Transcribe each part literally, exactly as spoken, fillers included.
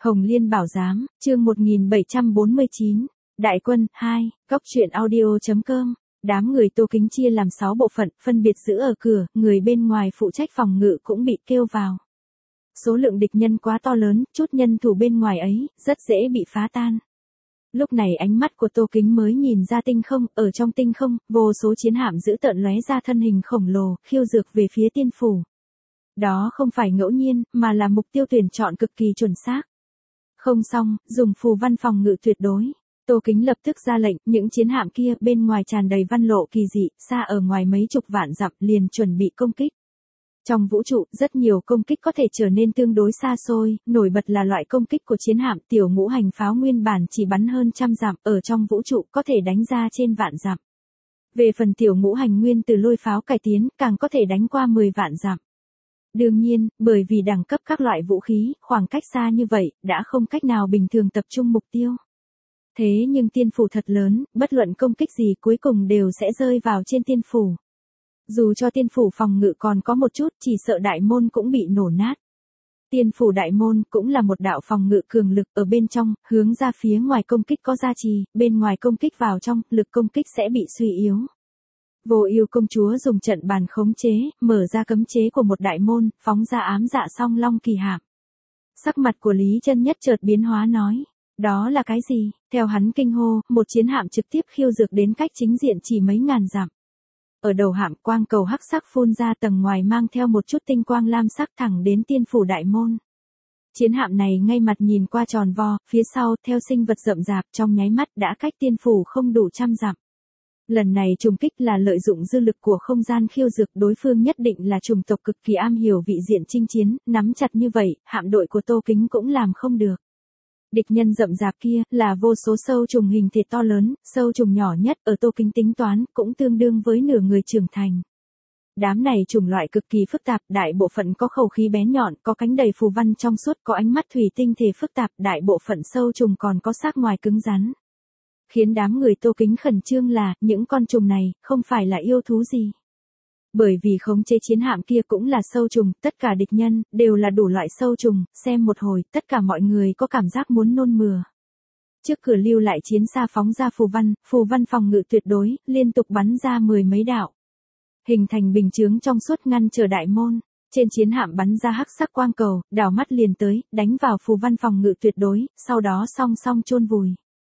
Hồng Liên Bảo Giám, chương một nghìn bảy trăm bốn mươi chín, Đại quân, hai, Góc truyện audio.com. Đám người Tô Kính chia làm sáu bộ phận, phân biệt giữ ở cửa, người bên ngoài phụ trách phòng ngự cũng bị kêu vào. Số lượng địch nhân quá to lớn, chút nhân thủ bên ngoài ấy, rất dễ bị phá tan. Lúc này ánh mắt của Tô Kính mới nhìn ra tinh không, ở trong tinh không, vô số chiến hạm dữ tợn lóe ra thân hình khổng lồ, khiêu dược về phía tiên phủ. Đó không phải ngẫu nhiên, mà là mục tiêu tuyển chọn cực kỳ chuẩn xác. Không xong, dùng phù văn phòng ngự tuyệt đối. Tô Kính lập tức ra lệnh, những chiến hạm kia bên ngoài tràn đầy văn lộ kỳ dị, xa ở ngoài mấy chục vạn dặm liền chuẩn bị công kích. Trong vũ trụ, rất nhiều công kích có thể trở nên tương đối xa xôi, nổi bật là loại công kích của chiến hạm tiểu ngũ hành pháo nguyên bản chỉ bắn hơn trăm dặm, ở trong vũ trụ có thể đánh ra trên vạn dặm. Về phần tiểu ngũ hành nguyên từ lôi pháo cải tiến, càng có thể đánh qua mười vạn dặm. Đương nhiên, bởi vì đẳng cấp các loại vũ khí, khoảng cách xa như vậy, đã không cách nào bình thường tập trung mục tiêu. Thế nhưng tiên phủ thật lớn, bất luận công kích gì cuối cùng đều sẽ rơi vào trên tiên phủ. Dù cho tiên phủ phòng ngự còn có một chút, chỉ sợ đại môn cũng bị nổ nát. Tiên phủ đại môn cũng là một đạo phòng ngự cường lực, ở bên trong, hướng ra phía ngoài công kích có gia trì, bên ngoài công kích vào trong, lực công kích sẽ bị suy yếu. Vô Ưu công chúa dùng trận bàn khống chế, mở ra cấm chế của một đại môn, phóng ra ám dạ song long kỳ hạm. Sắc mặt của Lý Chân Nhất chợt biến hóa nói, đó là cái gì? Theo hắn kinh hô, một chiến hạm trực tiếp khiêu dược đến cách chính diện chỉ mấy ngàn dặm. Ở đầu hạm, quang cầu hắc sắc phun ra tầng ngoài mang theo một chút tinh quang lam sắc thẳng đến tiên phủ đại môn. Chiến hạm này ngay mặt nhìn qua tròn vo, phía sau theo sinh vật rậm rạp, trong nháy mắt đã cách tiên phủ không đủ trăm dặm. Lần này trùng kích là lợi dụng dư lực của không gian khiêu dược, đối phương nhất định là chủng tộc cực kỳ am hiểu vị diện chinh chiến, nắm chặt như vậy, hạm đội của Tô Kính cũng làm không được. Địch nhân rậm rạp kia, là vô số sâu trùng hình thịt to lớn, sâu trùng nhỏ nhất ở Tô Kính tính toán, cũng tương đương với nửa người trưởng thành. Đám này chủng loại cực kỳ phức tạp, đại bộ phận có khẩu khí bén nhọn, có cánh đầy phù văn trong suốt, có ánh mắt thủy tinh thể phức tạp, đại bộ phận sâu trùng còn có xác ngoài cứng rắn. Khiến đám người Tô Kính khẩn trương là, những con trùng này, không phải là yêu thú gì. Bởi vì khống chế chiến hạm kia cũng là sâu trùng, tất cả địch nhân, đều là đủ loại sâu trùng, xem một hồi, tất cả mọi người có cảm giác muốn nôn mửa. Trước cửa lưu lại chiến xa phóng ra phù văn, phù văn phòng ngự tuyệt đối, liên tục bắn ra mười mấy đạo. Hình thành bình chướng trong suốt ngăn trở đại môn, trên chiến hạm bắn ra hắc sắc quang cầu, đảo mắt liền tới, đánh vào phù văn phòng ngự tuyệt đối, sau đó song song chôn vùi.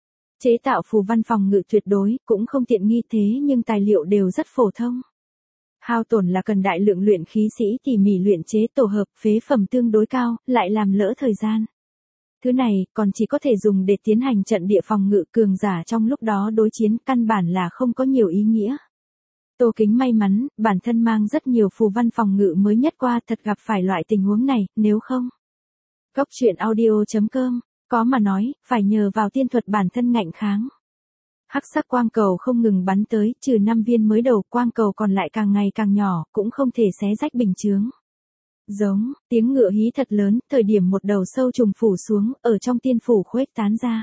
Chế tạo phù văn phòng ngự tuyệt đối, cũng không tiện nghi thế nhưng tài liệu đều rất phổ thông. Hao tổn là cần đại lượng luyện khí sĩ tỉ mỉ luyện chế tổ hợp, phế phẩm tương đối cao, lại làm lỡ thời gian. Thứ này, còn chỉ có thể dùng để tiến hành trận địa phòng ngự, cường giả trong lúc đó đối chiến, căn bản là không có nhiều ý nghĩa. Tô Kính may mắn, bản thân mang rất nhiều phù văn phòng ngự mới nhất qua, thật gặp phải loại tình huống này, nếu không. Góc truyện audio.com, có mà nói, phải nhờ vào tiên thuật bản thân ngạnh kháng. Hắc sắc quang cầu không ngừng bắn tới, trừ năm viên mới đầu, quang cầu còn lại càng ngày càng nhỏ, cũng không thể xé rách bình chướng. Giống, tiếng ngựa hí thật lớn, thời điểm một đầu sâu trùng phủ xuống, ở trong tiên phủ khuếch tán ra.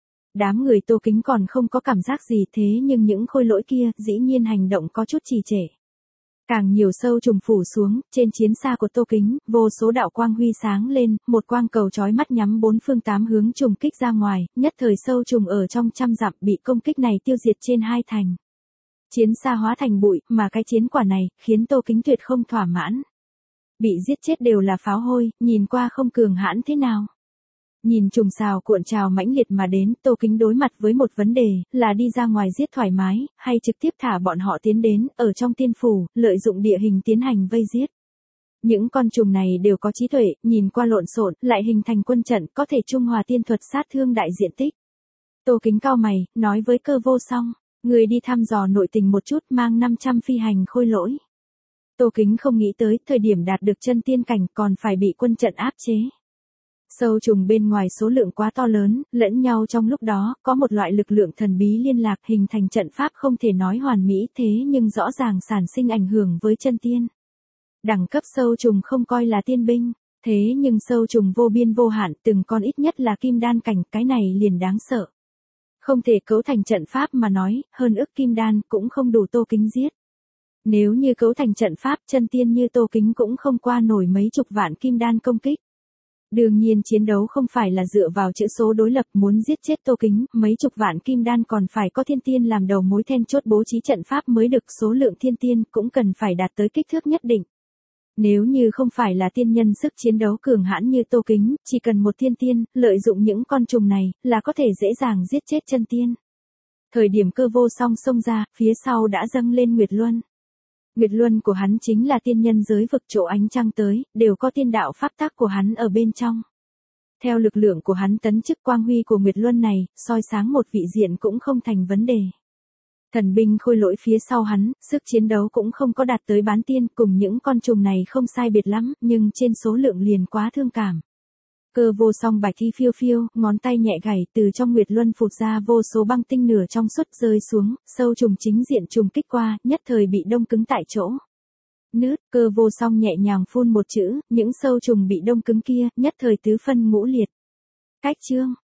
Đám người Tô Kính còn không có cảm giác gì, thế nhưng những khôi lỗi kia, dĩ nhiên hành động có chút trì trệ. Càng nhiều sâu trùng phủ xuống, trên chiến xa của Tô Kính, vô số đạo quang huy sáng lên, một quang cầu chói mắt nhắm bốn phương tám hướng trùng kích ra ngoài, nhất thời sâu trùng ở trong trăm dặm bị công kích này tiêu diệt trên hai thành. Chiến xa hóa thành bụi, mà cái chiến quả này, khiến Tô Kính tuyệt không thỏa mãn. Bị giết chết đều là pháo hôi, nhìn qua không cường hãn thế nào. Nhìn trùng xào cuộn trào mãnh liệt mà đến, Tô Kính đối mặt với một vấn đề, là đi ra ngoài giết thoải mái, hay trực tiếp thả bọn họ tiến đến, ở trong tiên phủ, lợi dụng địa hình tiến hành vây giết. Những con trùng này đều có trí tuệ, nhìn qua lộn xộn, lại hình thành quân trận, có thể trung hòa tiên thuật sát thương đại diện tích. Tô Kính cau mày, nói với Cơ Vô Song, người đi thăm dò nội tình một chút, mang năm trăm phi hành khôi lỗi. Tô Kính không nghĩ tới, thời điểm đạt được chân tiên cảnh còn phải bị quân trận áp chế. Sâu trùng bên ngoài số lượng quá to lớn, lẫn nhau trong lúc đó, có một loại lực lượng thần bí liên lạc hình thành trận pháp không thể nói hoàn mỹ, thế nhưng rõ ràng sản sinh ảnh hưởng với chân tiên. Đẳng cấp sâu trùng không coi là tiên binh, thế nhưng sâu trùng vô biên vô hạn, từng con ít nhất là kim đan cảnh, cái này liền đáng sợ. Không thể cấu thành trận pháp mà nói, hơn ức kim đan cũng không đủ Tô Kính giết. Nếu như cấu thành trận pháp, chân tiên như Tô Kính cũng không qua nổi mấy chục vạn kim đan công kích. Đương nhiên chiến đấu không phải là dựa vào chữ số đối lập, muốn giết chết Tô Kính, mấy chục vạn kim đan còn phải có thiên tiên làm đầu mối then chốt bố trí trận pháp mới được, số lượng thiên tiên cũng cần phải đạt tới kích thước nhất định. Nếu như không phải là tiên nhân sức chiến đấu cường hãn như Tô Kính, chỉ cần một thiên tiên, lợi dụng những con trùng này, là có thể dễ dàng giết chết chân tiên. Thời điểm Cơ Vô Song xông ra, phía sau đã dâng lên Nguyệt Luân. Nguyệt Luân của hắn chính là tiên nhân giới vực, chỗ ánh trăng tới, đều có tiên đạo pháp tắc của hắn ở bên trong. Theo lực lượng của hắn tấn chức, quang huy của Nguyệt Luân này, soi sáng một vị diện cũng không thành vấn đề. Thần binh khôi lỗi phía sau hắn, sức chiến đấu cũng không có đạt tới bán tiên, cùng những con trùng này không sai biệt lắm, nhưng trên số lượng liền quá thương cảm. Cơ Vô Song bạch thi phiêu phiêu, ngón tay nhẹ gảy, từ trong Nguyệt Luân phụt ra vô số băng tinh nửa trong suốt rơi xuống, sâu trùng chính diện trùng kích qua, nhất thời bị đông cứng tại chỗ. Nứt, Cơ Vô Song nhẹ nhàng phun một chữ, những sâu trùng bị đông cứng kia, nhất thời tứ phân ngũ liệt. Cách chương